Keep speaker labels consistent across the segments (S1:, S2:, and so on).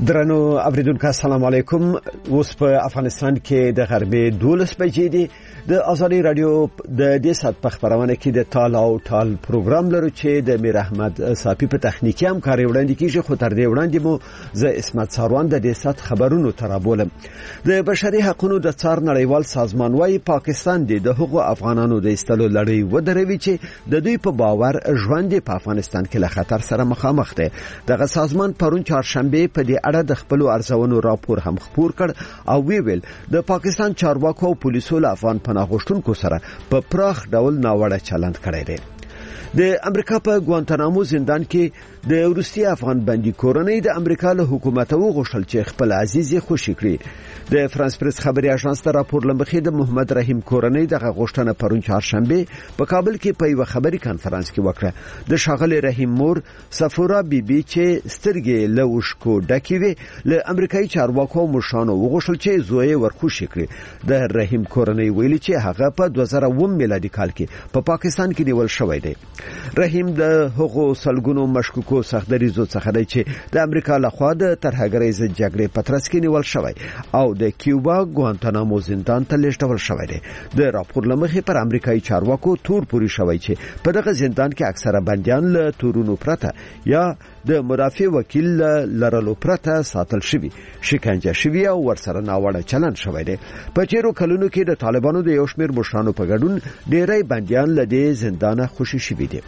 S1: درنو اوریدونکو السلام علیکم. اوس په افغانستان کې د غرمې 12 بجې دي. د ازادي رادیو د دې سات په خبرونه کې د تال او ټال پروګرام لرو چې د میر احمد صافي په تخنیکی هم کار وړاندې کیږي. خو تر دې وړاندې مو زه اسمت ساروان د دې سات خبرونو ترابولم. د بشري حقوقو د څار نړیوال سازمان وايي پاکستان د حقوقو افغانانو د استلو لړۍ ودروي چې د دوی په باور ژوند په افغانستان کې له خطر سره مخامخ دی. دغه سازمان پرون چهارشنبه په دې اړه د خپل ارزونو راپور هم خپور کړ او ویل د پاکستان چارواکو او پولیسو له افغان پناهغوښتونکو سره په پراخ ډول ناوړه چلند کړی دی. د امریکا په ګوانتانامو زندان کې د روسي افغان بندي کورنۍ د امریکا له حکومت وغوښتل چې خپل عزیز خوشي کړي. د فرانس پریس خبري اژانس ته راپور لمخې د محمد رحیم کورنۍ دغه غوښتنه پرون چهارشنبه په کابل کې په یو خبري کانفرنس کې وکړه. د شاغلي رحیم مور صفورا بیبي چې سترګې له وشکو ډکې وي له امریکایي چارواکو مشانو وغوښتل چې زوی ورخوشي کړي. د رحیم کورنۍ ویلي چې هغه په 2009 میلادي کال کې په پاکستان کې نیول شوی دی. رحیم د هغو سلګونو مشکوکو سختدریزو څخه دی چې د امریکا لخوا د ترهګریز جګړې په ترڅ کې نیول شوی او د کیوبا ګوانتانامو زندان ته لیږدول شوی دی. د راپور لمخې پر امریکایي چارواکو تور پوری شوی چې په دغه زندان کې اکثره بنديان له تورونو پرته یا د مرافع وکیل لرلو پرته ساتل شوی، شکنجه شوی او ورسره ناوړه چلند شوی دی. په تیرو کلونو کې د طالبانو د یو شمېر مشرانو په ګډون ډېری بنديان له دې زندانه خوشي شوي دي.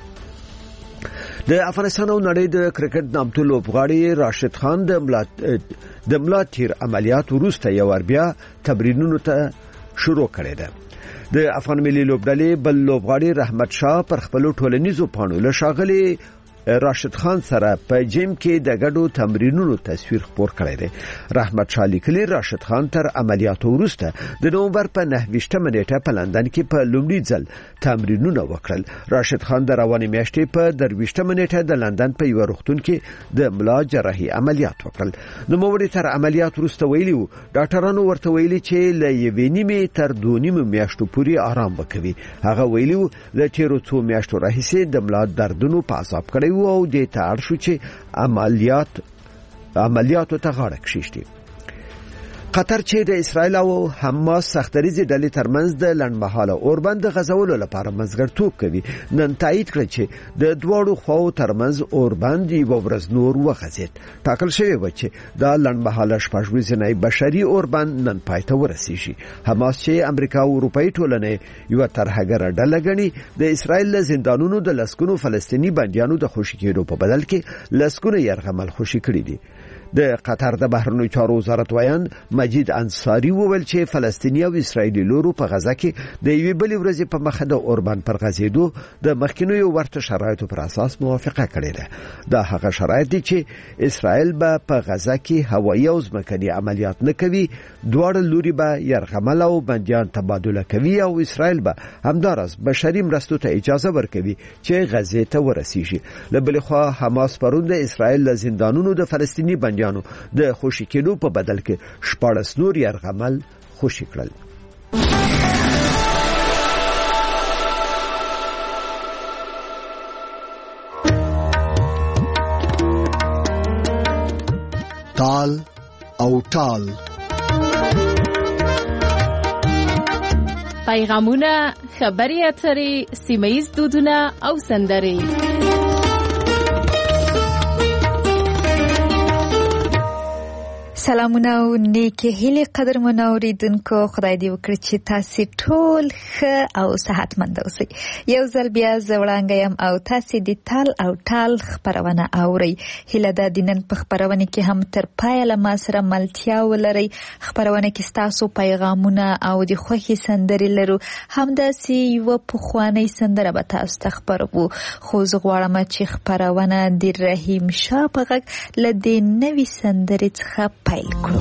S1: د افغانستان او نړۍ د کرکټ نامتو لوبغاړي راشد خان د ملا تیر عملیات وروسته یو بیا تمرینونو ته شروع کړی دی. د افغان ملي لوبډلې بل لوبغاړي رحمت شاه پر خپل ټولنیزو پاڼو له شاغلي راشد خان سره په جیم کې د ګډو تمرینونو تصویر خپور کړی دی. رحمت شاه لیکلی راشد خان تر عملیاتو وروسته د نومبر په 9 نیټه په لندن کې په لومړي ځل تمرینونه وکړل. راشد خان د روانې میاشتې په 23 نیټه د لندن په یو روغتون کې د ملا جراحي عملیات وکړل. نوموړي تر عملیات وروسته ویلي وو ډاکټرانو ورته ویلي چې له 1.5 تر 2.5 میاشتو پورې آرام وکوي. هغه ویلي وو د تیرو 2 میاشتو راهیسې د ملا دردونو په عذاب کړی او د تاړ شو چې عملیاتو ته غاړه کښیږي. قطر چې د اسرائیل او حماس سختدریزې ډلې ترمنځ د لنډمهاله اوربند د غځولو لپاره منځګړیتوب کوي، نن تایید کړ چې د دواړو خواو ترمنځ اوربند یو ورځ نور وغځید. ټاکل شوی و چې دا لنډمهاله شپږویزنۍ بشري اوربند نن پای ته ورسیږي. حماس چې امریکا او اروپایي ټولنې یو ترهګره ډله ګڼي د اسرائیل له زندانونو د لسګونو فلسطیني بنديانو د خوشي کېدو په بدل کې لسګونه یرغمل خوشي کړي دي. د قطر د بهرنیو چارو وزارت وایان مجید انصاری وویل چې فلسطیني او اسرایلی لورو په غزا کې د یوې بلې ورځې په مخه د اوربند پر غځېدو د مخکینیو ورته شرایطو پر اساس موافقه کړې ده. دا هغه شرایط دي چې اسرائیل به په غزا کې هوایي او ځمکني عملیات نه کوي، دواړه لوري به یرغمل او بندیان تبادله کوي او اسرائیل به همدارس بشري مرستو ته اجازه ورکوي چې غزې ته ورسیږي. له بلې خوا حماس پرون د اسرائیل له زندانونو د فلسطیني بندیانو د خوشي کېدو په بدل کې 14 نور یرغمل خوشي کړل.
S2: تال او ټال
S3: پیغامونه، خبري اترې، سیمه‌ییز دودونه او سندرې.
S4: سلامونه او نیکی هیله قدرمن اوریدونکو، خدای دې وکړي چې تاسو ټول ښه او صحتمند اوسئ. یو ځل بیا زه وړاندې یم او تاسو د تال او ټال خبرونه اورئ. هیله ده د نن په خبرونه کې هم تر پایه له ما سره ملتیا ولرئ. خبرونه کې ستاسو پیغامونه او د خوښۍ سندرې لرو. همداسې یوه پخوانۍ سندره به تاسو ته خپروو. خو زه غواړم چې خبرونه د رحیم شاه په غږ له دې نوې سندرې څخه پیل کړو.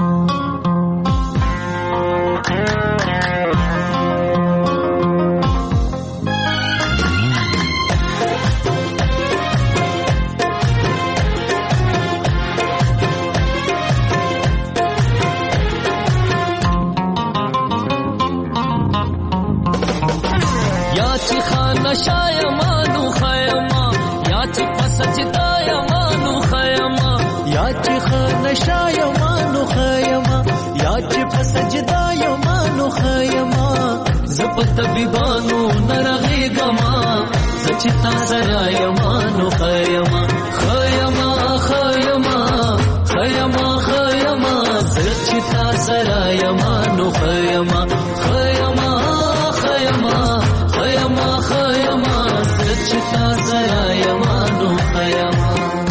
S5: یا چې خانه شایمانو خیما، یا چې پسچتا یمانو خیما، یا چې خانه نشا یما نو خیما یا چې په سجدا یما نو خیما زپ طبيبانو نرغي گما سچتا سرا یما نو خیما خیما خیما خیما خیما سچتا سرا یما نو خیما خیما خیما خیما خیما سچتا سرا یما نو خیما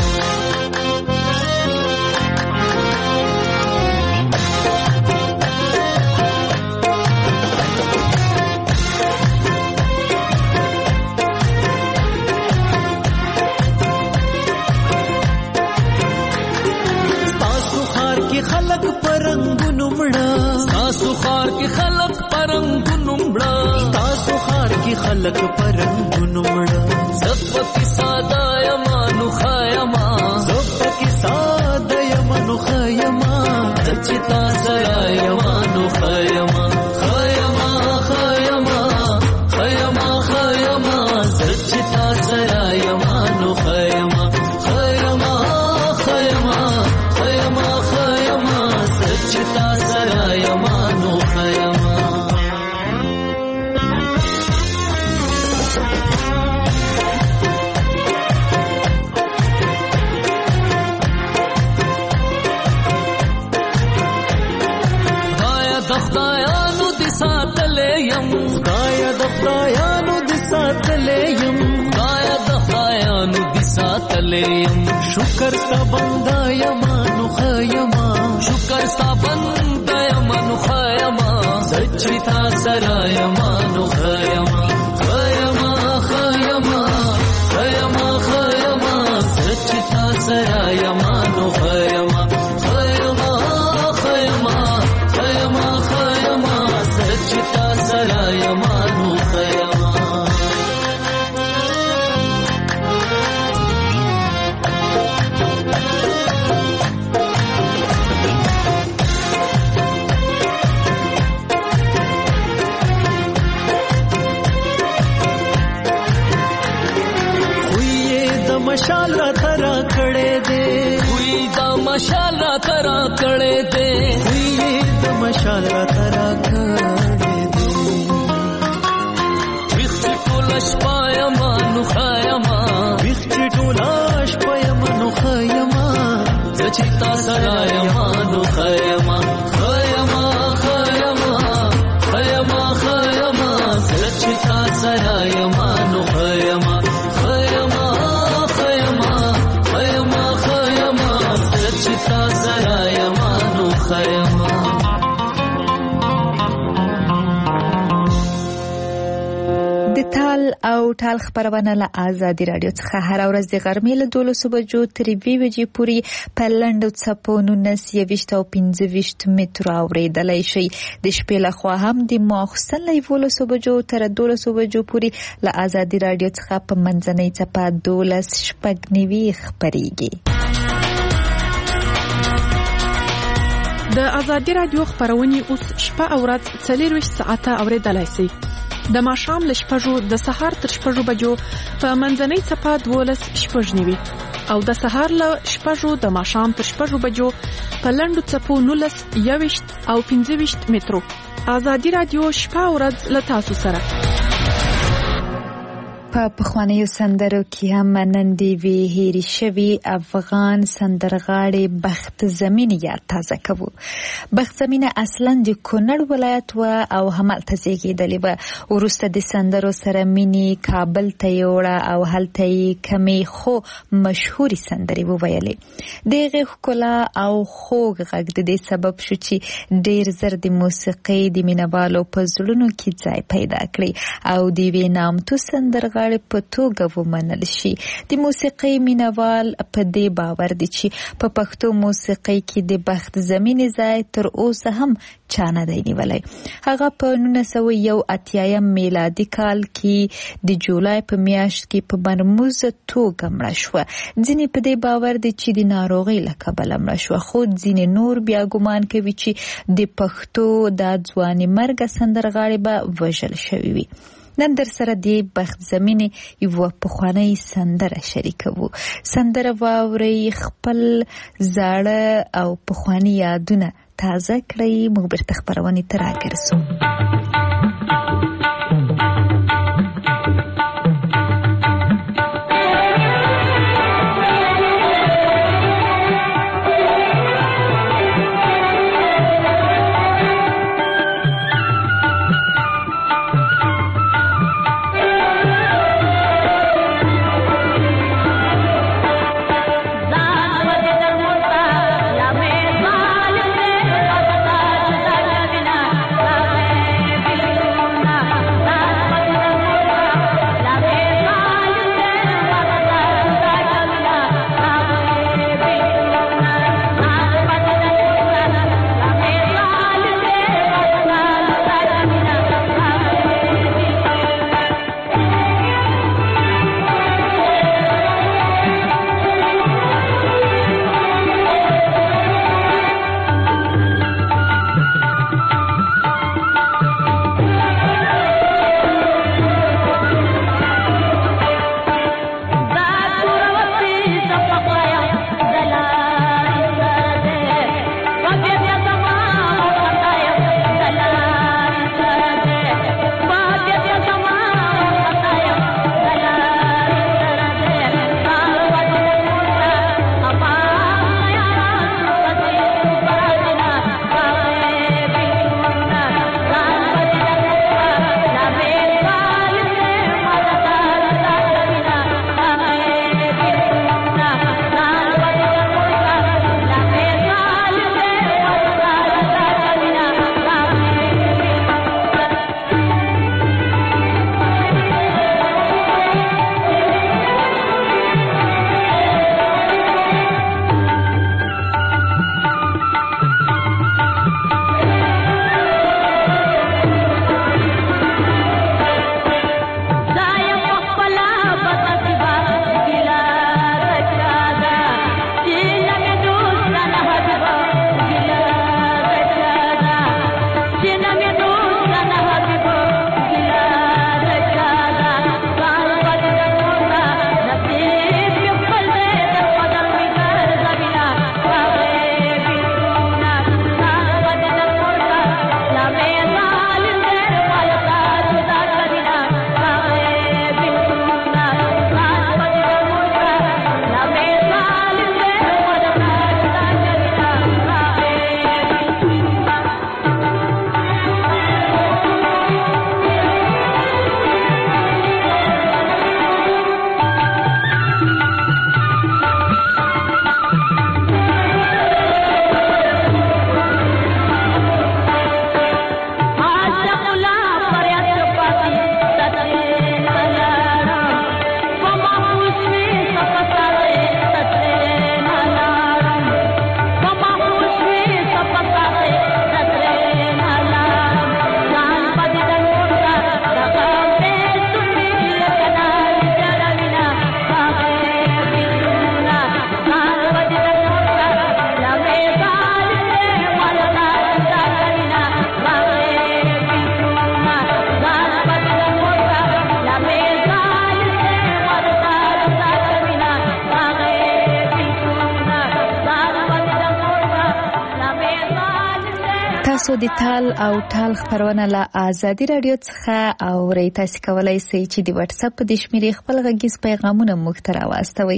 S5: خلق پرنګونو مړه تاسو خار کې خلق پرنګونو مړه تاسو خار کې خلق پرنګونو مړه زپکی ساده یمانو خایما زپکی ساده یمانو خایما چتا سرا یمانو خایما خایما خایما خایما خایما چتا سرا یمانو خایما خایما خایما خایما خایما سچتا سرا یمانو خایما خدایا د خدایانو د ساتلې يم خدایا د خدایانو د ساتلې يم خدایا د خدایانو د ساتلې يم شکر تا بندا یمانو خایما شکر تا بندا یمانو خایما سچتا سرا یمانو خایما خایما خایما خایما خایما سچتا سرا یمانو خایما خایما خایما خایما خایما سچتا سرا یمانو خایما مشال را ترا کړه دے وی دا مشال را ترا کړه دے وی دا مشال را ترا کړه دے وخت ټولاش پایما نو خایما وخت ټولاش پایما نو خایما چتا سرا یما نو خایما خایما خایما خایما خایما چتا سرا یما نو خایما خایما چتا سرا یمانو خیما
S4: د تال او ټال خبرونه له آزادي رادیو څخه هر ورځ د غرمې له 12 بجو تر 2 بجې پورې په لنډو څپو 19 او 15 متر اوریدلای شي د شپې له خوا هم د ماخستن له 12 بجو تر 12 بجو پورې له آزادي رادیو څخه په منځنۍ څپه 12 شپږنیوي خبريږي.
S3: د آزادي رادیو خبرونه اوس شپه او ورځ 24 ساعته اوریدلای شي. د ماښام له شپږو د سهار تر شپږو بجو په منځنۍ څپه 12 شپږنیوي او د سهار له شپږو د ماښام تر شپږو بجو په لنډو څپو 19 21 او 15 مترو. آزادي رادیو شپه او ورځ له تاسو سره.
S4: په پخوانیو سندرو کې هم نن دی وی هېرې شوي افغان سندرغاړي بخت زمین یاد تازه کوو. بخت زمین اصلا د کونړ ولایت و او همالته زیږېدلې وه. وروسته د سندرو سره مینې کابل ته یوړه او هلته یې کمې خو مشهورې سندرې وویلې. د هغې ښکلا او خوږ غږ د دې سبب شو چې ډېر زر د موسیقۍ د مینهوالو په زړونو کې ځای پیدا کړي او د یوې نامتو سندرغاړي په توګه ومنل شي. د موسیقۍ مینوال په دې باور دي چې په پښتو موسیقۍ کې د بخت زمینې ځای تر اوسه هم چا نه دی نیولی. هغه په 1981 میلادي کال کې د جولای په میاشت کې په مرموزه توګه مړه شوه. ځینې په دې باور دي چې د ناروغۍ له کبله مړه شوه، خو ځینې نور بیا ګمان کوي چې د پښتو د ځوانې مرګه سندرغاړې به وژل شوي وي. نن در سره د بخت زمینه یو پخوانی سندره شریکو. سندره واوري خپل زاړه او پخوانی یادونه تازه کړئ. موږ برته خبرونه تر راګرځو. تاسو د تال او ټال خبرونه له آزادي رادیو څخه اورئ. تاسو کولای شئ چې د واتس اپ د شمیرې خپل غږیز پیغامونه موږ ته راواستوئ.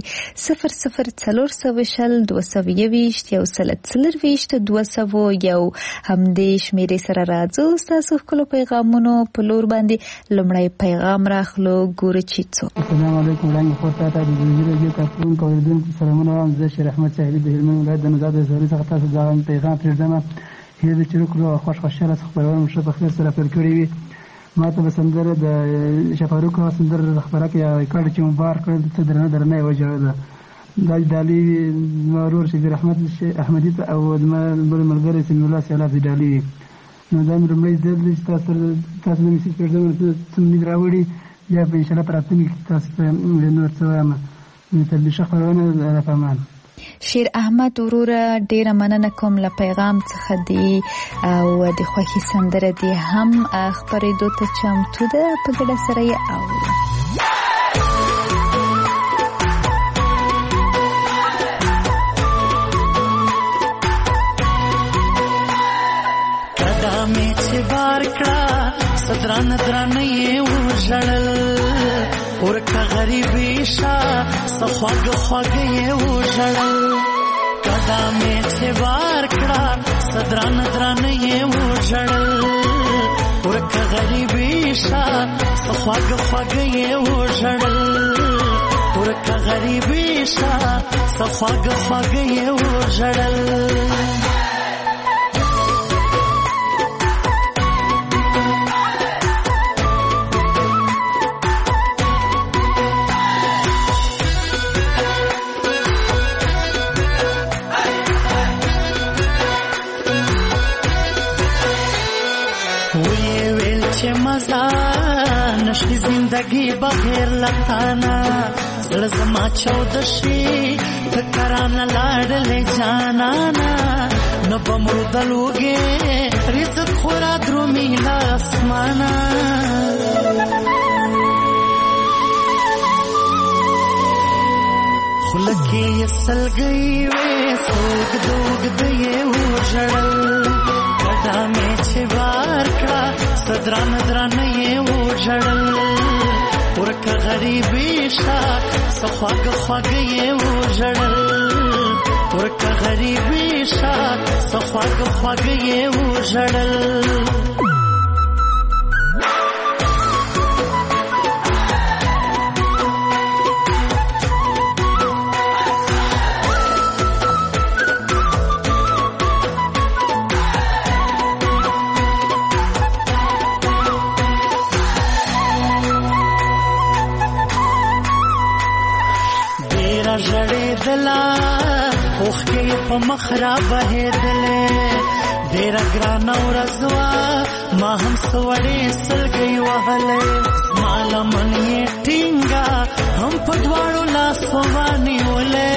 S4: 00402021 همدې شمیرې سره راځو. تاسو خپل پیغامونه په لور باندې لمړی پیغام راخلو. ګورو چې څو.
S6: السلام علیکم وړاندې خورته د رادیو کارکون کوردون سلامونه وایم. زه شیر احمد صاحب د هلمند ولایت د نوزاد زوري څخه تاسو دا پیغام پرېږدم. هیله چې وکړو خوشاله خبرونه مشه په خیر سره پر کړی وي. ما ته سندره د شفاروق سندره خبره کې کړ چې مبارک کړل ته درنه وجه ده. دا دالي مرور شي رحمت احمدي او د ملګری سیم الله سلام دالي. نو دا مرمۍ د تاسو نه مې پرځم ته مې راوړي یا په ان شاء الله پراتنی تاسو نور څه وایم. ته به شخبرونه را فهمان.
S4: شیر احمد وروره ډیره مننه کوم له پیغام څخه دی او د خوښي سندره دی هم خبرېدو ته چمتو ده په ګډه سره یې اورو.
S5: قدمې چې بار کړه صدران درانه یې وژړل ورکه غریبي شا صخواږ خواږ یې وژړل قدمې چې بار کړه صدران درانه یې وژړل ورکه غریبي شا صخواږ خواږ یې وژړل ورکه غریبي شا صخواږ خواږ یې وژړل. نشی زندگی بغیر لتانا زړه زما چودشي فکرانه لاړلې جانانا نو بمردلوږي رزق خورا درومي لاسمانا خلکې سلګي وې سوګ دوګ دې وژړل قدمې چې بار کړه صدران درانه یې وژړل ورکه غریبي شا صخواږ خواږ یې وژړل ورکه غریبي شا صخواږ خواږ یې وژړل. اوخکې په مخ را بهېدلې ډېره ګرانه ورځ وه ما هم سوړې سلګۍ وهلې زما لمن یې ټینګه هم په دواړو لاسو ونیولې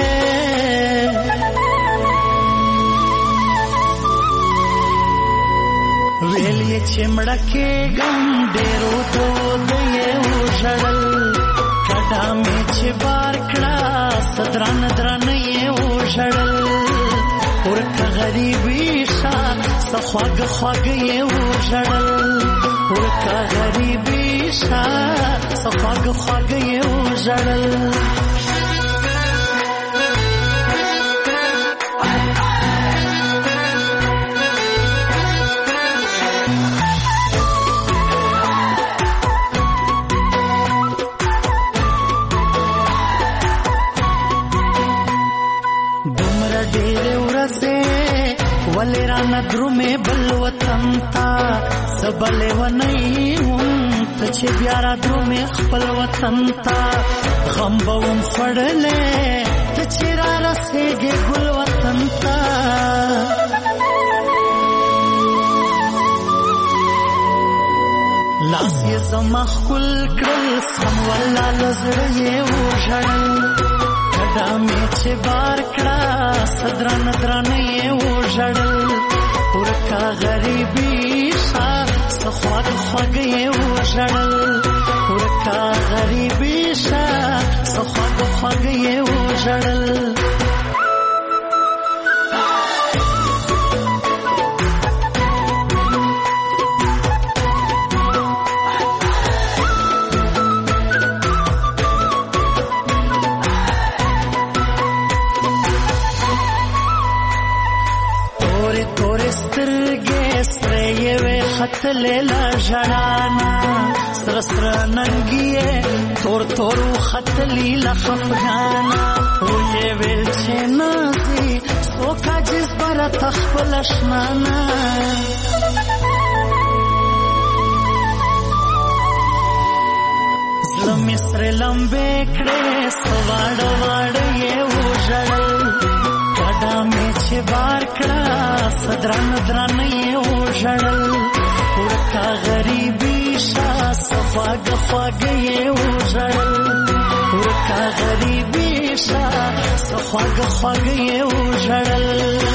S5: ویل یې چې مړه کېږم ډېرو دود یې وژړل قدمې چې بار کړه صدران درانه یې وژړل ورکه غریبي شا صخواږ خواږ یې وژړل ورکه غریبي شا صخواږ خواږ یې وژړل. ولې رانه درومې بل وطن ته زه به لیونی وم ته چې بیا را درومې خپل وطن ته غم به وم خوړلی ته چې را رسېږې ګل وطن ته لاس یې زما ښکل کړل سم والله له زړه یې وژړل قدمې چې بار کړه صدران درانه یې وژړل ورکه غریبي شا صخواږ خواږ یې وژړل ورکه غریبي شا صخواږ خواږ یې وژړل. خطلیلا ژړانا سره سره ننګیه تور تور خطلیلا خفګانا وې ویل چې نازي سوکا جس پر تخپل شمانا زلمې سره لمبې کړې سواړ واړ یې وژړل قدمې چې بار کړه صدران درانه یې وژړل ورکه غریبي شا صخواږ خواږ یې وژړل ورکه غریبي همیشه سخواږ خواږ یې وژړل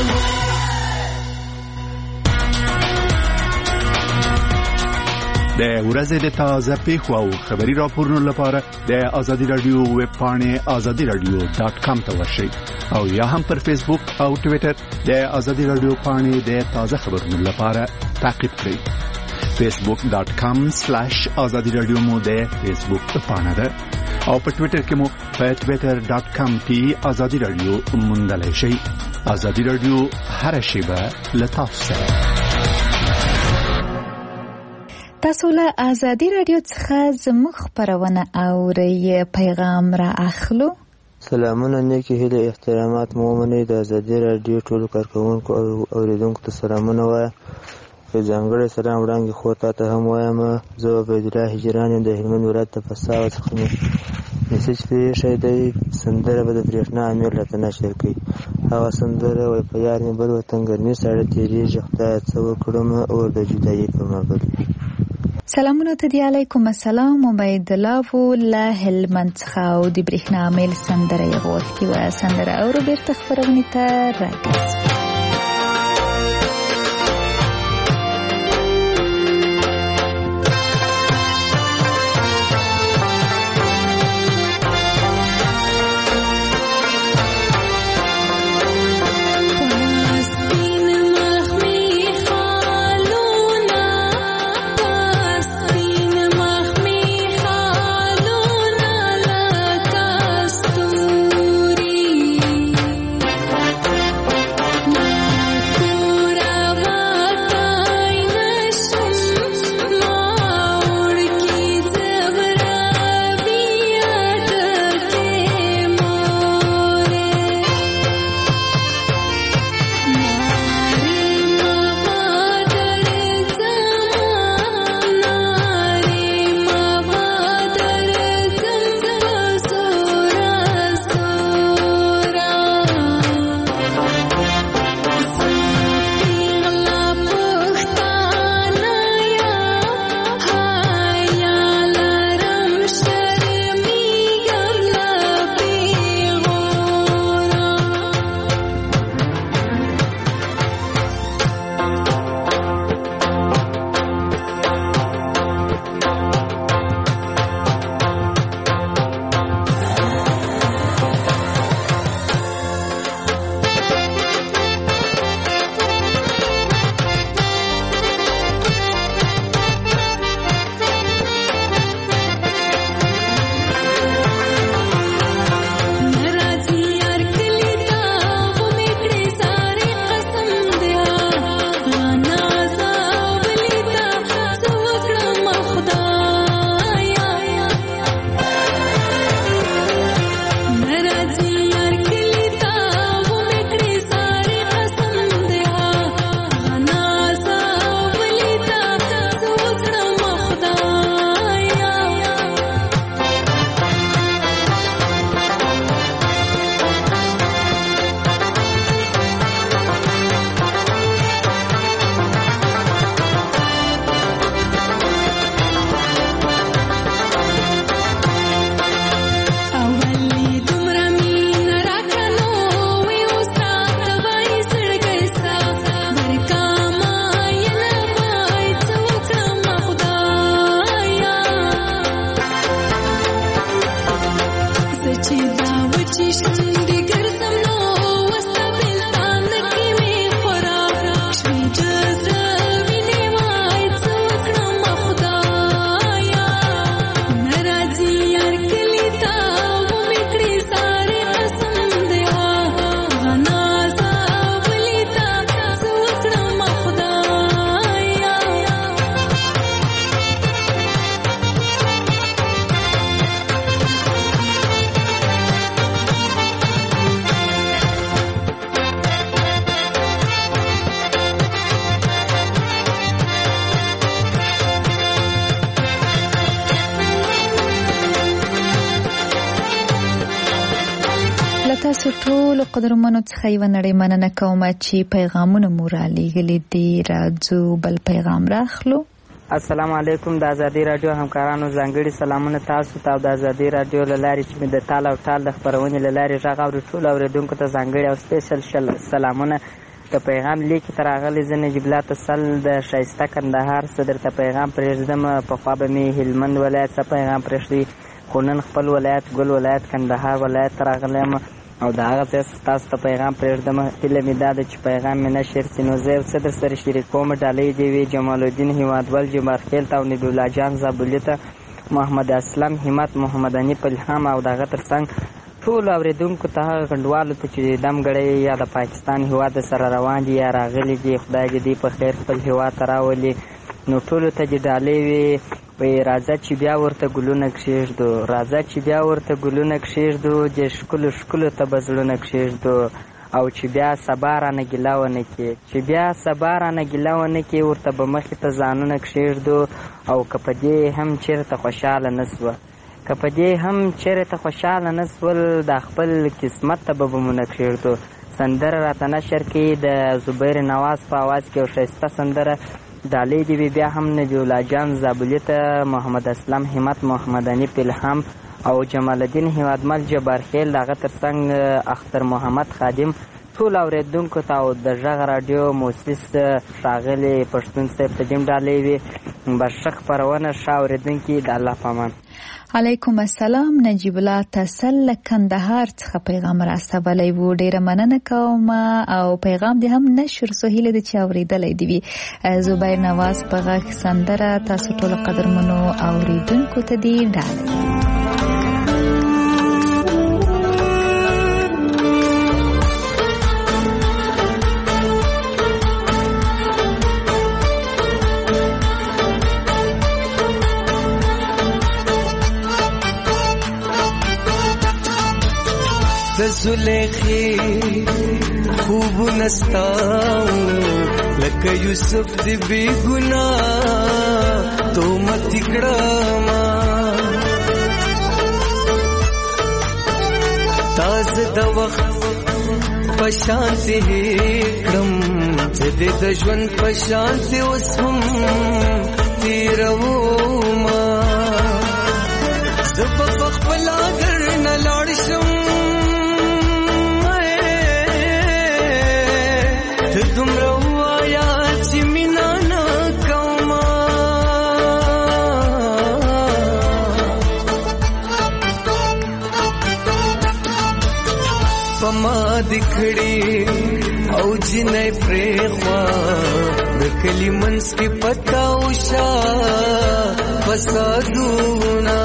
S7: د ورځې د تازه پیښو او خبري راپورونو لپاره د آزادي رادیو ویب پاڼې azadiradio.com ته ورشئ او یا هم پر فیسبوک او ټوئیټر د آزادي رادیو پاڼې د تازه خبرونو لپاره تعقیب کړئ. facebook.com/azadiradio مو د فیسبوک پاڼه ده او په ټوئیټر کې مو په twitter.com/azadiradio موندلای شئ. آزادي رادیو هر شیبه له تاسو سره.
S4: تاسو له آزادي رادیو څخه زموږ خبرونه اورئ. پیغام را اخلو.
S8: سلامونه، نیکی هیله احترامات مومنې د آزادي رادیو ټولو کارکوونکو او اوریدونکو ته سلامونه وایم. په ځانګړي سلام وړاندې خو ته هم وایم. زه عبیدالله هجران د هلمند ولایت د فساو څخه میسج پیښی دی. سندره به د برېښنا امیر راته نشر کوي. هغه سندره وای په یار مې بل وطن ګرمي ساړه تېرېږي، خدایه څه وکړم اور د جدایي په ما بل.
S4: سلامونه ته دی. علیکم السلام. عبیدالله و له هلمند څخه او د برېښنا امیر سندره یې غوښتې وه. سندره اورو بیرته خپرونې ته راګرځو. تاسو ټول قدرمنو څخه یو نړۍ مننه کوم چې پیغامونه مو را لېږلي دي. راځو بل پیغام راخلو.
S9: السلام علیکم. د ازادي رادیو همکارانو ځانګړي سلامونه تاسو ته. د ازادي رادیو له لارې چې مې د تال او ټال د خپرونې له لارې غږ اوري ټولو اورېدونکو ته ځانګړي او سپیشل سلامونه. د پیغام لیکې ته راغلی زه نجیب الله تسل د ښایسته کندهار څه درته پیغام پرېږدم. پخوا به مې هلمند ولایت څه پیغام پرېږدي، خو نن خپل ولایت ګل ولایت کندهار ولایت ته راغلی یم او د هغه ځای تاسو ته پیغام پرېږدم. هیله مې دا ده چې پیغام مې نشر سي نو زه یو څه در سره شریکوم. ډالۍ دې وي جمال الدین هیوادول جمارخیل ته او نبی الله جان زابلي ته، محمد اسلم همت محمد انیف الهام او د هغه تر څنګ ټولو اورېدونکو ته، هغه کنډوالو ته چې دمګړی یا د پاکستان هېواد سره روان دي یا راغلي دي، خدای دې دوی په خیر خپل هېواد ته راولي. نو ټولو ته دې ډالۍ وي. راځه چې بیا ورته ګلونه کښېږدو، راځه چې بیا ورته ګلونه کښېږدو، د ښکلو ښکلو ته به زړونه کښېږدو، او چې بیا سبا رانه ګیله ونه کړي، چې بیا سبا رانه ګیله ونه کړي، ورته به مخې ته ځانونه کښېږدو. او که په دې هم چېرته خوشحاله نه سوه، که په دې هم چېرته خوشحاله نه سول، دا خپل قسمت ته به بمونه کښېږدو. سندره راته نشر کړي د زبیر نواز په اواز کې یو ښایسته سندره. ډالۍ دې وي بیا هم نبی الله جان زابلي ته، محمد اسلم همت محمد انیف الهام او جمال الدین هیوادمل جبارخیل، د هغه تر څنګ اختر محمد خادم، ټول اورېدونکو ته او د غږ راډیو مؤسس ښاغلي پښتون صاحب ته دې ډالۍ وي. برشه خپرونه ښه اورېدونکي د الله په امان.
S4: علیکم السلام. نجیب الله تسل کندهار څخه پیغام راستولی و. ډیره مننه کوم او پیغام دې هم نشر سو. هیله ده چې اورېدلی دې وي. زبیر نواز په غږ سندره تاسو ټولو قدرمنو اورېدونکو ته دې ډالۍ.
S5: زلیخی خوب نستاو لکه یوسف دی بی گناہ تو متی کڑاما تاز دا وقت پشانتی کڑم جدی دا جون پشانتی اسم تیرو ما زبا بخبلا گر نلارشم دومره وایا چې مینا نه کومه پما دکھړي او جنې پرېخوا د کلی منځ کې پتا وشا فسادونه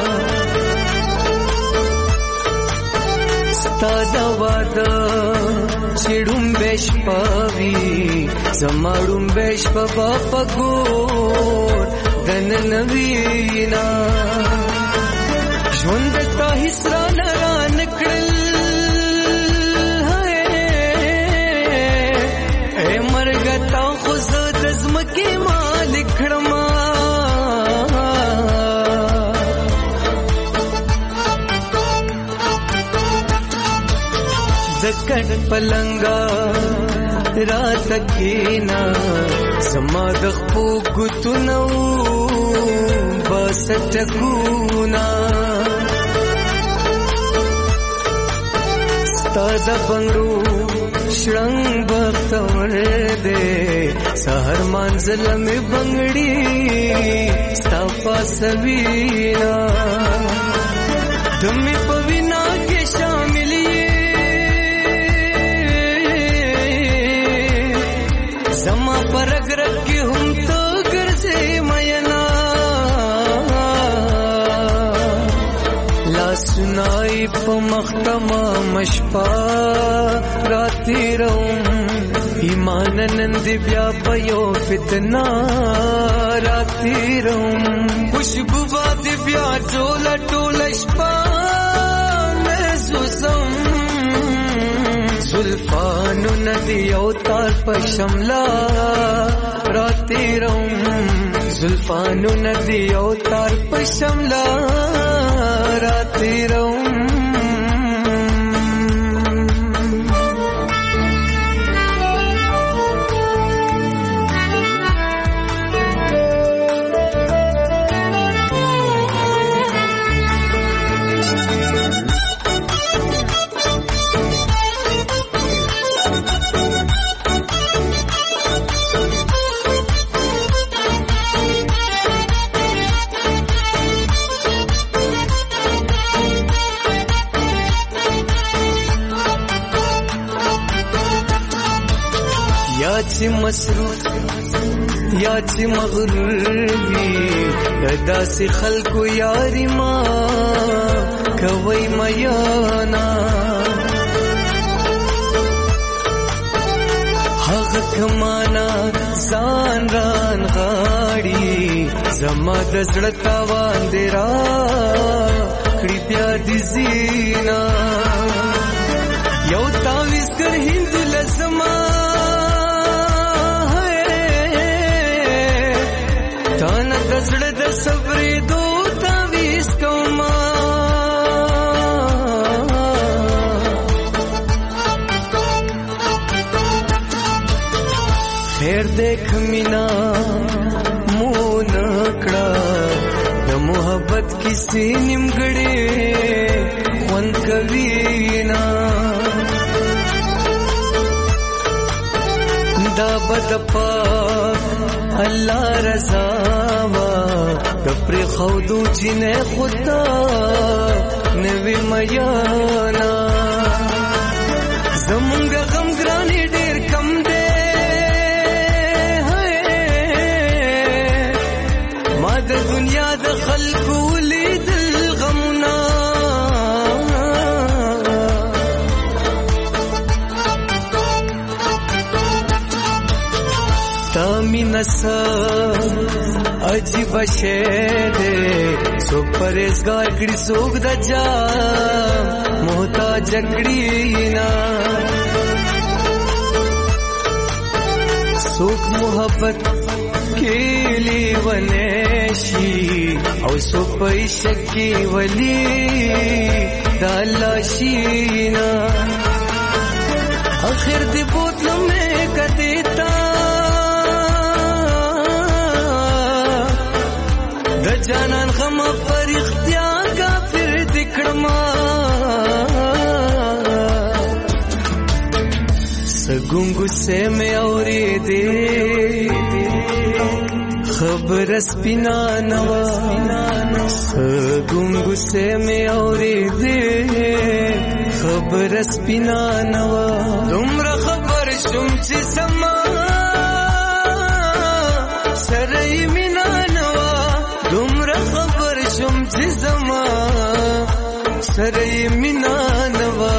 S5: ستا دا واده چړم بش پاوی زماړم بش په پګور دن نوینا ژوند تا حسرا نران کړل اے مرګ تا خو زد زمکه مالک کړما دکن پلنگا رات کینا سما دخپو گتنو بس ټکونا ستاد بنگړو شړنګ بختور دے سحر منزل میں بنگړي صفا سوینا دمي پوینا کې شامل زما پر اگر کی هم تو ګرځې مینا لا سنای په مختما مشپا راتی روم ایمان نند بیا پيو فتنا راتی روم خوشبو باد بیا ټول ټول شپا مزوسم زلفانو ندی او تار پشملا راتی روم زلفانو ندی او تار پشملا راتی روم چې مصروف یا چې مغرور وي داسې خلکو یاري ما کوي میانا هغه کمانا ځان ران غاړي زما د زړه تاوان دی را کړي بیا دي زینا یو تاویز کر هند لزما تان د زړه د صبرې دو تاویز کوما خیر دیکھ مینا مون کړه د محبت کیسې نیمګړې خوند کوي نا دا بد پاک الله رضا وا د پر خودو چې نه خدا نوې میانا زمونږ غم ګرانې ډېر کم دی د دنیا د خلقو لیدل غمنا تا مینسا عجیب شے دے سو پریزگار کڑی سوک دا جا محتاج کڑی نا سوک محبت کیلی ونیشی او سو پیشکی ولی دالاشینا آخر دی بوتلوں میں کدیتا د جانان غم پر اختیار کا پھر دکھڑما سگونگو سے میں اوری دے خبر سپینا نوا سگونگو سے میں اوری دے خبر سپینا نوا تمرا خبر شم چی سما سرئی مینا نوا تمرا خبر شم چی سما سرئی مینا نوا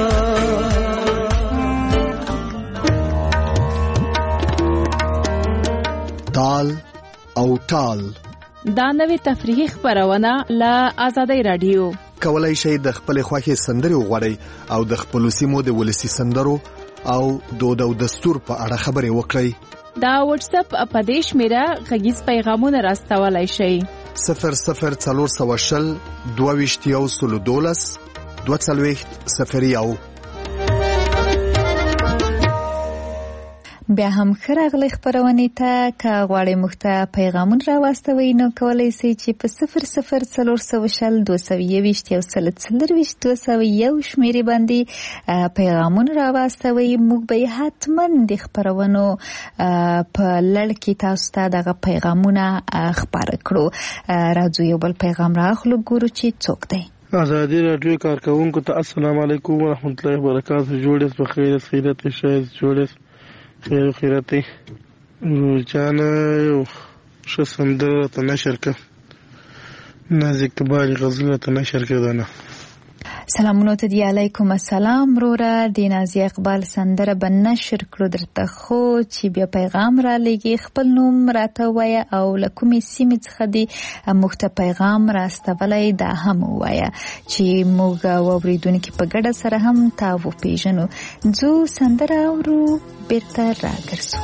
S2: تال او ټال
S3: دا نوې تفریحي خبرونه له آزادۍ رادیو
S2: کولای شئ د خپل خوښي سندري وغوړئ او د خپل سیمو د ولسی سندرو او دود او دستور په اړه خبرې وکړئ.
S3: دا واتس اپ په دې شمیره غږیز پیغامونه راستولای شئ
S2: 00420 22 22
S4: بیا هم خراغلی خبرونه ته که غواړئ موږ ته پیغامونه راواستوئ نو کولای شئ چې په 00420 شمیرې باندې پیغامونه راواستوئ. موږ به حتما د خبرونو په لړ کې تاسو ته دغه پیغامونه خبره کړو. راځو یو بل پیغام راخلو ګورو چې څوک دی.
S10: آزادی رادیو کارکونکو ته السلام علیکم ورحمت الله وبرکاته. جوړیس په خیرت شایز جوړیس خیرتی روزانه یو ښه سندره ته نشر که نازک بال غزل ته نشر کړه.
S4: سلامونه ته دی علیکم السلام وروره د نازیه اقبال سندره به نشر کړو درته خو چې بیا پیغام را لګي خپل نوم راته وایه او له کومې سیمې څخه دی موږ ته پیغام راستولی دا هم وایه چې موږ واوریدونکي په ګډه سره هم تا وپېژنو. ځو سندره اورو بیرته راګرځو.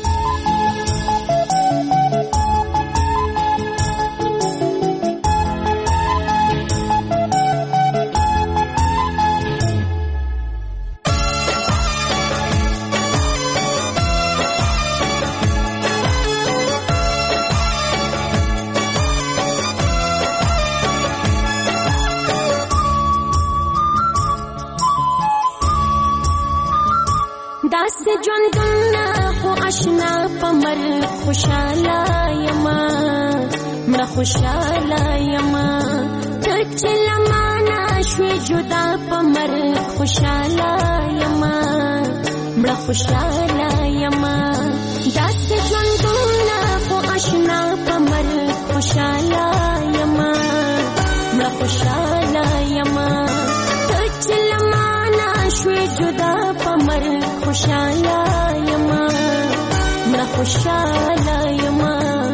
S11: داس ژوندونه خو آشنا پمر خوشاله یما مړه خوشاله یما ته چې لمانه شوې جدا پمر خوشاله یما مړه خوشاله یما خوشاله یما تچل معنا شوي جدا پمر خوشاله یما مړه خوشاله یما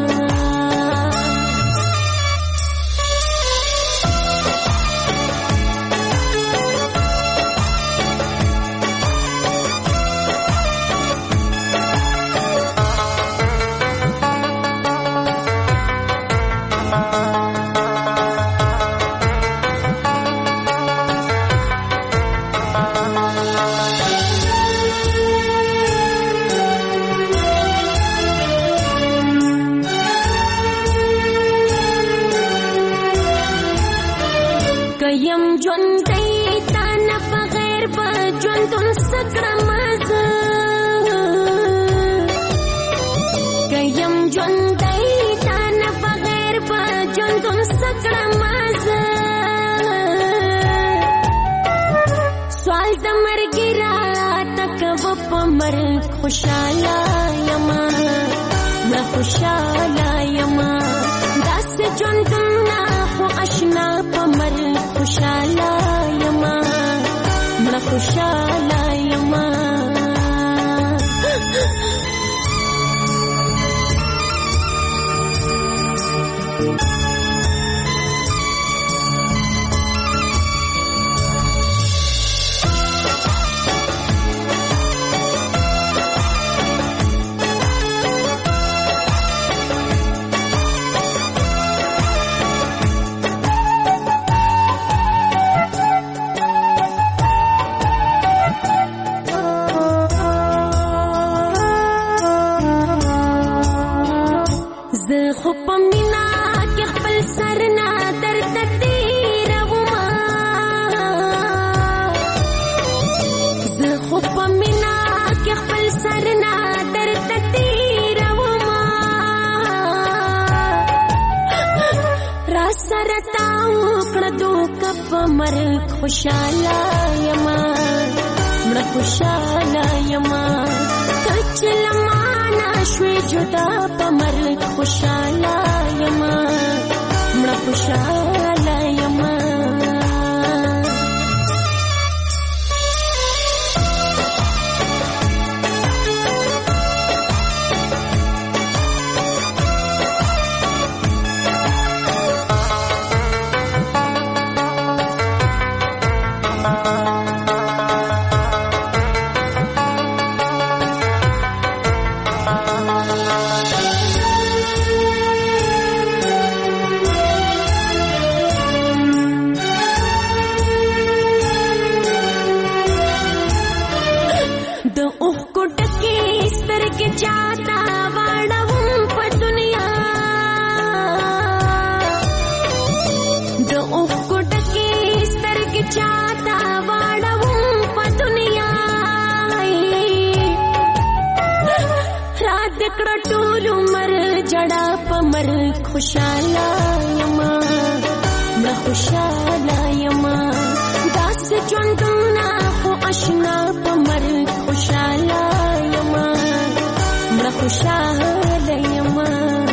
S11: خوشاله یما مړه خوشاله یما داس ژوندونه خو آشنا پمر خوشاله یما مړه خوشاله یما خوشاله یما مړه خوشاله یما کچل معنا شوي جدا پمر خوشاله یما مړه خوشاله یما خوشاله یما مړه خوشاله یما داس ژوندونه خو آشنا پمر خوشاله یما مړه خوشاله یما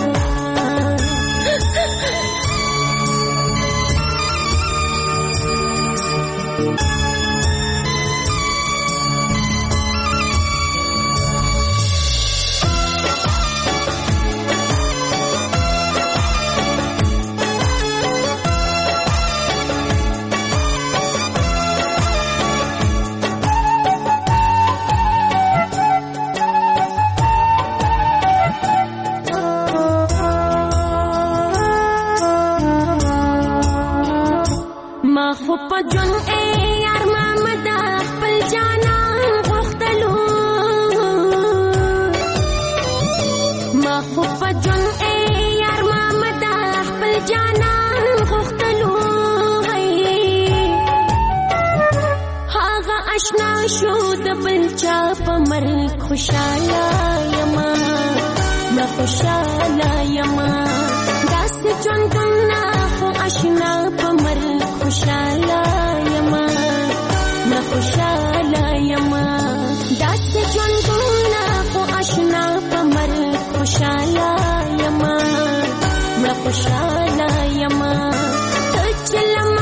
S11: خوشاله یما مړه خوشاله یما داس ژوندونه خو آشنا پمر خوشاله یما مړه خوشاله یما داس ژوندونه خو آشنا پمر خوشاله یما مړه خوشاله یما تچل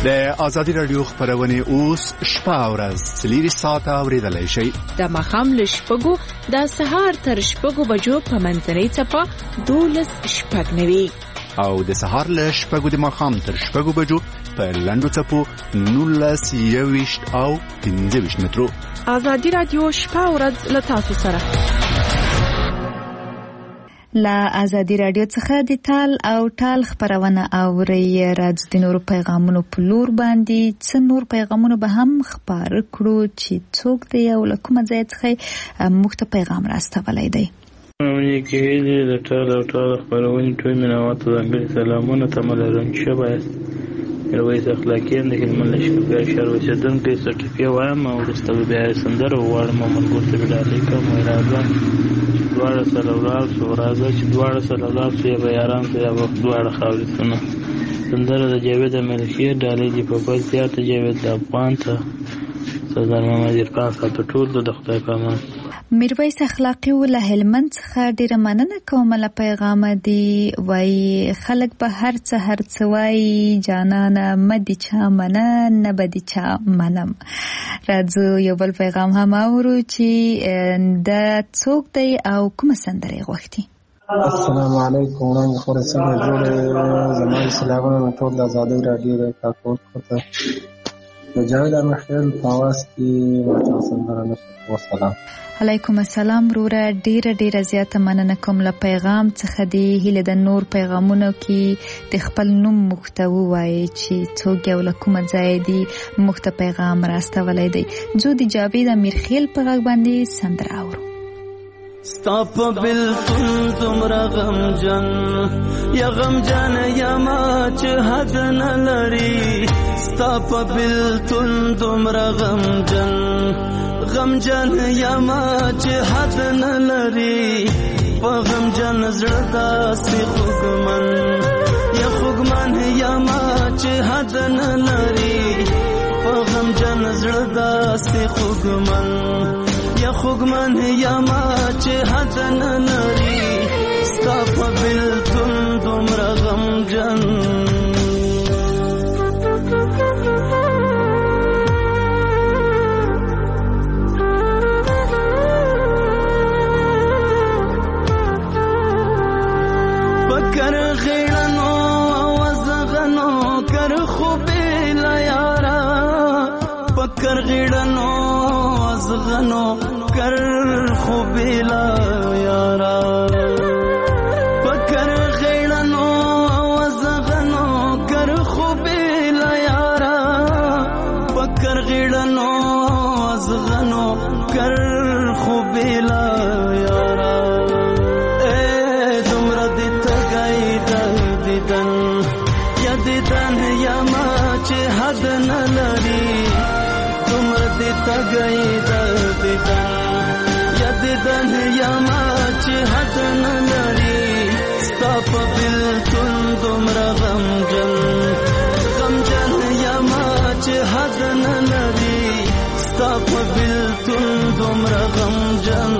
S7: د ازادي رادیو خبرونه اوس شپه او ورځ 3 ساعته اوریدلای شئ.
S3: د مخام له شپږو د سهار تر شپږو بجو په منځنۍ چپه 12:09
S7: او د سهار له شپږو د مخام تر شپږو بجو په لندو چپو 19:20 او 15 مترو.
S3: ازادي رادیو شپه او ورځ له تاسو سره.
S4: لا ازادي رادیو څخه د تال او ټال خبرونه اوري. راځي د نور پیغامونو په لور باندې څه نور پیغامونه به هم خبر کړو چې څوک دی او کومه ځای څخه موږ ته پیغام راستولای دی.
S12: مونږ کې د ټال او ټال خبرونه ټول مناوات ځانګړي سلامونه تملرم شباس رويس اخلاقيا د هلمند لشکرګاه شهر اوسیدونکو سټیفیا وایم او رسته بیا سندره واړم منګور ته بډالې کوم راځم دواړه سلولار سو راځه چې دواړه سلولار سو به آرام ته یا دواړه خاورتونه سندره د جاوید ملکی ډالې دی په پای ته جاوید د افغان ته سردار محمد عرفان صاحب ټول د خدای په امان.
S4: میرویس اخلاقی ول هلمند څخه ډیره مننه کوم. له پیغام دی وای خلک به هر څه وای جانانه مدي چا منن نه بدي چا منم. راځو یو بل پیغام هم اورو چې د څوک دی او کوم سندره غوښتي.
S13: السلام علیکم ورنګ خورسانه جوړه زموږ سلامونه ټول د آزادۍ رادیو د کاکوت کوته د جاوید احمد فواز کی ورته سندره نشو. والسلام
S4: علیکم السلام روره ډیره زیاته مننه کوم. له پیغام څخه دی هله د نور پیغامونو کې د خپل نوم محتوی وای چې څوک یو له کوم ځای دی محتوی پیغام راستولای دی. جو دی جاوید امیرخیل په غږ باندې سندره اورو.
S5: ستاپ بالکل تمرا غم جن یا غم جن یا ما چې حد نه لري. ستاپ بالکل تمرا غم جن یا ما چې حد نه لري. په غم جن زړه داسې خوږمن یا ما چې حد نه لري. په غم جن زړه داسې خوږمن یا ما چې حد نه لري. ستا په بلتون دومره غمجن بکر غیرنو وزغنو کر خوبی لیارا. بکر غیرنو وزغنو کر خوبی لیارا. بکر غیرنو وزغنو کر خوبی لیارا. بکر غیرنو وزغنو کر خوبی لیارا. دیدن یا ما چې حد نه لري. تمر دې تګي دیدن یا ما چې حد نه لري. ستا په بلتون دومره غمجن یا ما چې حد نه لري. ستا په بلتون دومره غمجن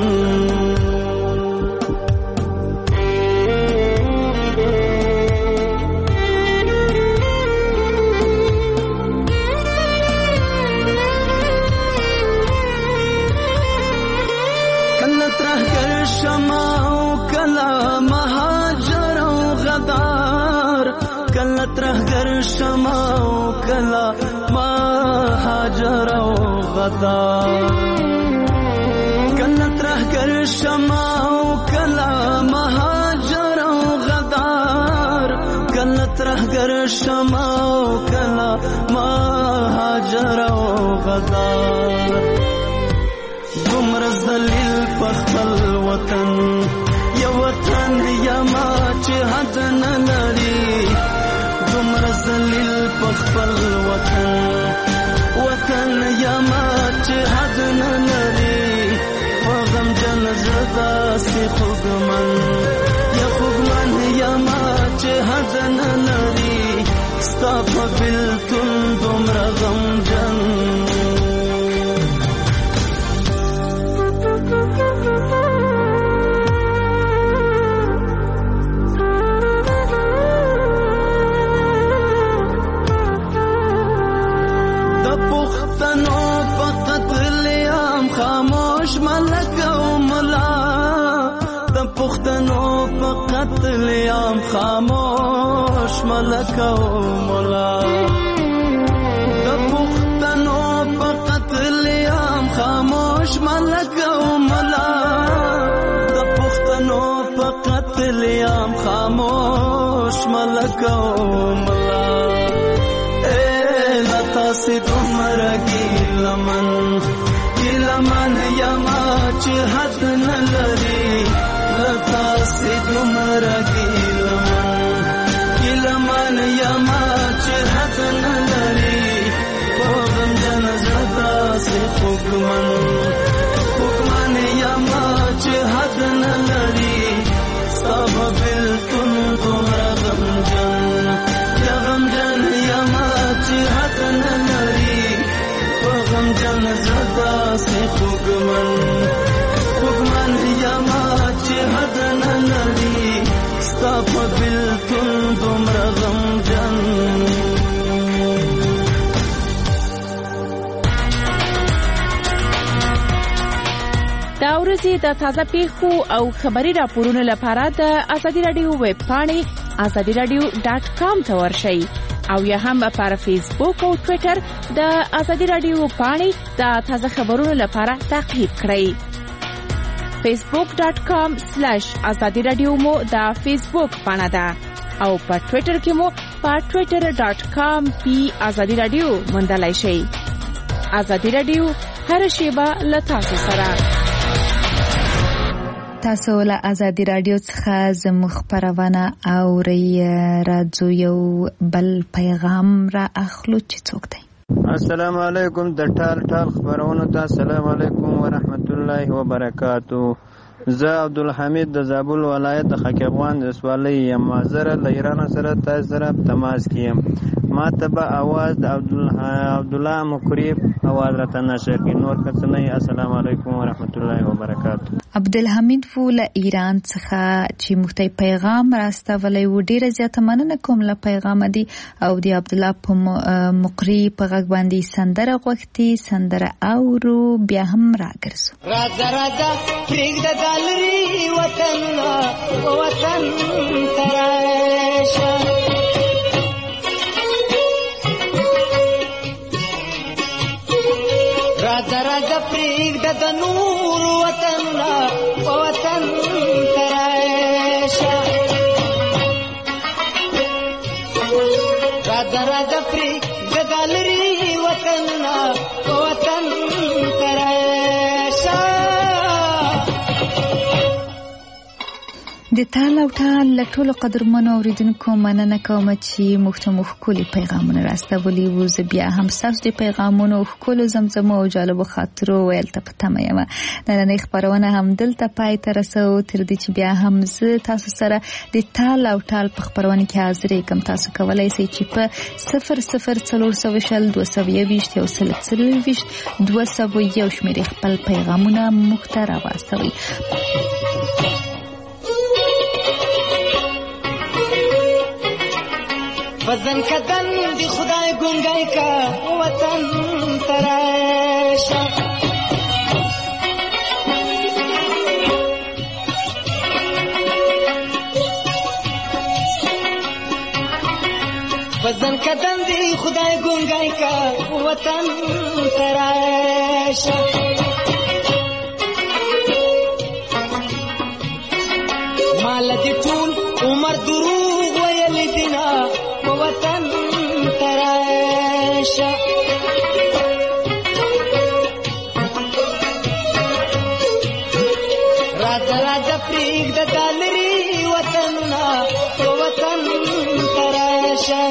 S5: ترهګر شمع او کلا مهاجر او غدار. کله ترهګر شمع او کلا مهاجر او غدار. کله ترهګر شمع او کلا مهاجر او غدار. دومره ذلیل په خپل وطن یا وطن یا ما چې حد نه لري. دومره ذلیل په خپل وطن یا ما چې حد نه لري. په غمجن زړه داسې خوږمن یا ما چې حد نه لري. ستا په بلتون دومره غمجن قتلیام خاموش ملکو مولا د پښتنو په قتلیام خاموش ملکو مولا د پښتنو په قتلیام خاموش ملکو مولا تاسې دومره ګیلمن یما چې حد نه لري تاسې دومره ګیلمن یما چې حد نه لري په غمجن زړه تاسې خوږمن یما چې حد نه لري ستا په بېلتون دومره غمجن یما چې حد نه لري په غمجن زړه داسې خوږمن یما چې حد نه لري ستا په بېلتون دومره غمجن.
S3: دا ورځې د تازه پیښو او خبري راپورونو لپاره د ازادي رادیو ویب پاڼې azadiradio.com ته ورشئ او یا هم پر فیسبوک او ټوئیټر د ازادي رادیو پاڼې د تازه خبرونو لپاره تعقیب کړئ. facebook.com/azadiradio مو د فیسبوک پاڼه ده او په ټوئیټر کې مو په twitter.com/azadiradio موندلای شئ. ازادي رادیو هر شیبه له تاسو سره.
S4: تاسو له ازادي رادیو څخه زموږ خبرونه اورئ. راځو یو بل پیغام را اخلو چې څوک دی.
S14: السلام علیکم د ټال خبرونو ته السلام علیکم ورحمت الله وبرکاتو. زه عبدالحمید د زابل ولایت د خاک افغان د سوالۍ یم. زه له ایران سره تاسو سره تماس کیم. ما ته به اواز د عبدالله مقریب اواز راته نشر کی. نور کسنه السلام علیکم ورحمت الله وبرکاتو.
S4: عبدالحمید فول ایران څخه چې مختي پیغام راستولې و ډیره زیاته مننه کوم له پیغام دی او دی عبدالله مقریب په غږ باندې سندره غوښتي سندره اورو بیا هم راګرځو.
S5: راځه پرېږده ګالري وطن تراشه راځه پرېږده د نور وطن تراشه راځه پرېږده ګالري وطن تراشه.
S4: د تال او ټال له ټولو قدرمنو اوریدونکو مننه کوم چې مختمخ کولی پیغامونه راستولي وو. زه بیا هم ستاسو د پیغامونو ښکلو زمزمو او جالبو خاطرو ویل ته په تمه یم. نننۍ خپرونه هم دلته پای ته رسوو تر دې چې بیا هم زه تاسو سره د تال او ټال په خپرونه کې حاضرېږم. تاسو کولی شئ چې په 004020 201 شمېرې خپل پیغامونه موږ ته راواستوئ.
S5: وطن کدن دی خدای گنگای کا وطن تراشه وطن کدن دی خدای گنگای کا وطن تراشه مال دی ټول عمر دروغ ویل دینا وطن تراشه راځه پرېږده ګالري وطنونه وطن تراشه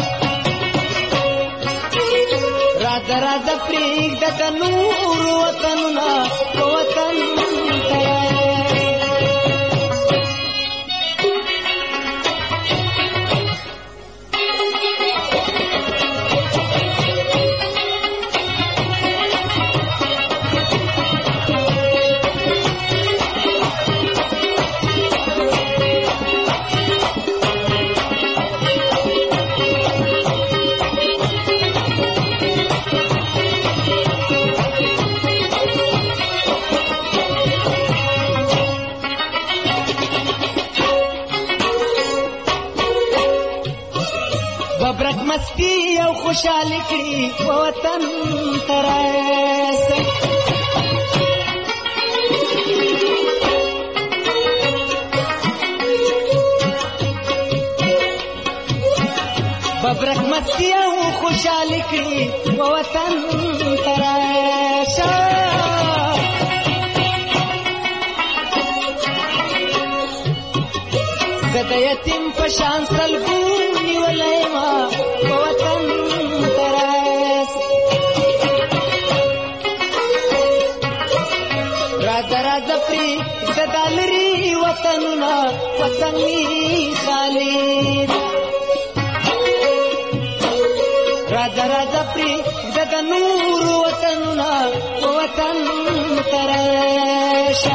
S5: راځه پرېږده د نور وطنونه وطن تراشه. ببرک مستی او خوشحالي کړي وطن تراسه ببرک مستی او خوشحالي کړي وطن تراسه د یتیم په شان سلګو نیولای ما وطن تراس راځه پری د دالري وطنونه وطن می خالد راځه پری د نور وطنونه وطن تراس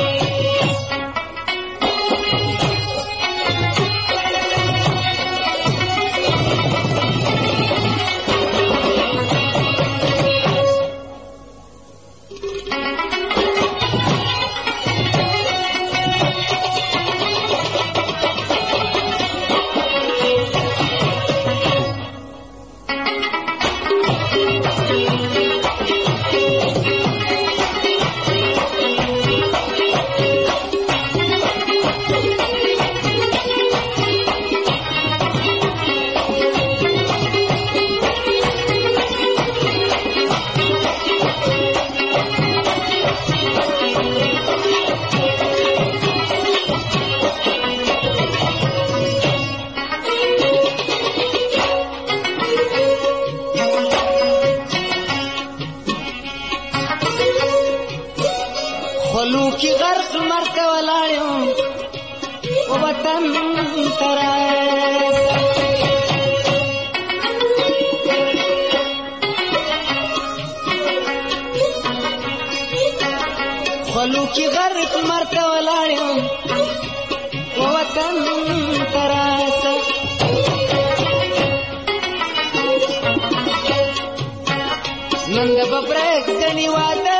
S5: خلوکی غرق مرته ولاړم وطن تراس خلوکی غرق مرته ولاړم وطن تراس نن د ببرک دني واده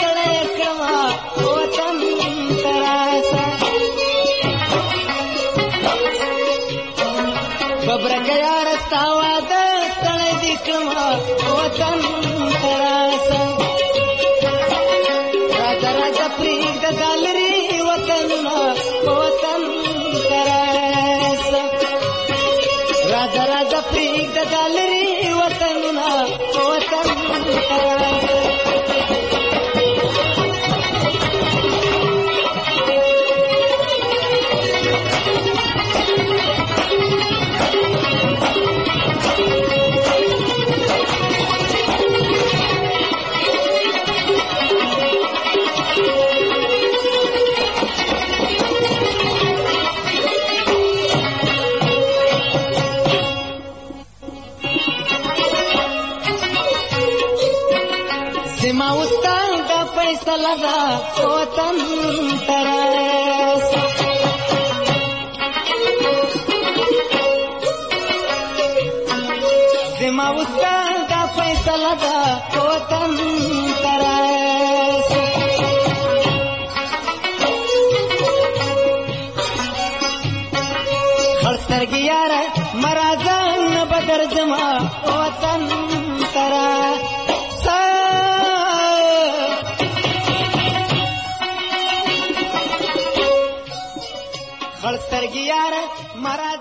S5: وطن تراسا ببرک یار استاواده تړې دې کما وطن تراسا راځه پریږ د دالري وطنونه وطن تراسا راځه پریږ د دالري وطنونه وطن تراسا ما وستان دا فیصله دا وطن تراس ما وستان دا فیصله دا وطن تراس خلسترګي یاره مرازان بدر جما وطن تراس خلسترګي یاره مراد